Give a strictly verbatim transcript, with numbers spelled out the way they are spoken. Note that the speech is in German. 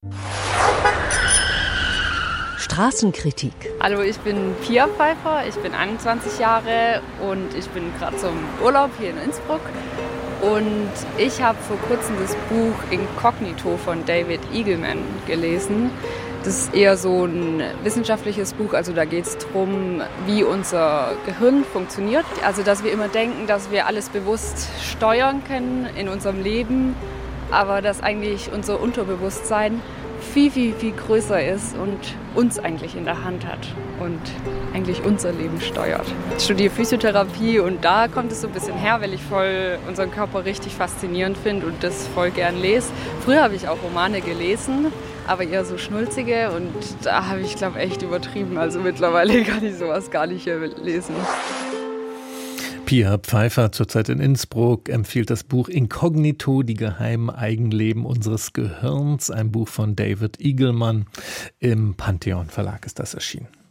Straßenkritik. Hallo, ich bin Pia Pfeiffer, ich bin einundzwanzig Jahre und ich bin gerade zum Urlaub hier in Innsbruck. Und ich habe vor kurzem das Buch Inkognito von David Eagleman gelesen. Das ist eher so ein wissenschaftliches Buch, also da geht es darum, wie unser Gehirn funktioniert. Also dass wir immer denken, dass wir alles bewusst steuern können in unserem Leben, aber dass eigentlich unser Unterbewusstsein viel, viel, viel größer ist und uns eigentlich in der Hand hat und eigentlich unser Leben steuert. Ich studiere Physiotherapie und da kommt es so ein bisschen her, weil ich voll unseren Körper richtig faszinierend finde und das voll gern lese. Früher habe ich auch Romane gelesen, aber eher so schnulzige und da habe ich, glaube ich, echt übertrieben. Also mittlerweile kann ich sowas gar nicht lesen. Pia Pfeiffer, zurzeit in Innsbruck, empfiehlt das Buch Inkognito, die geheimen Eigenleben unseres Gehirns, ein Buch von David Eagleman. Im Pantheon Verlag ist das erschienen.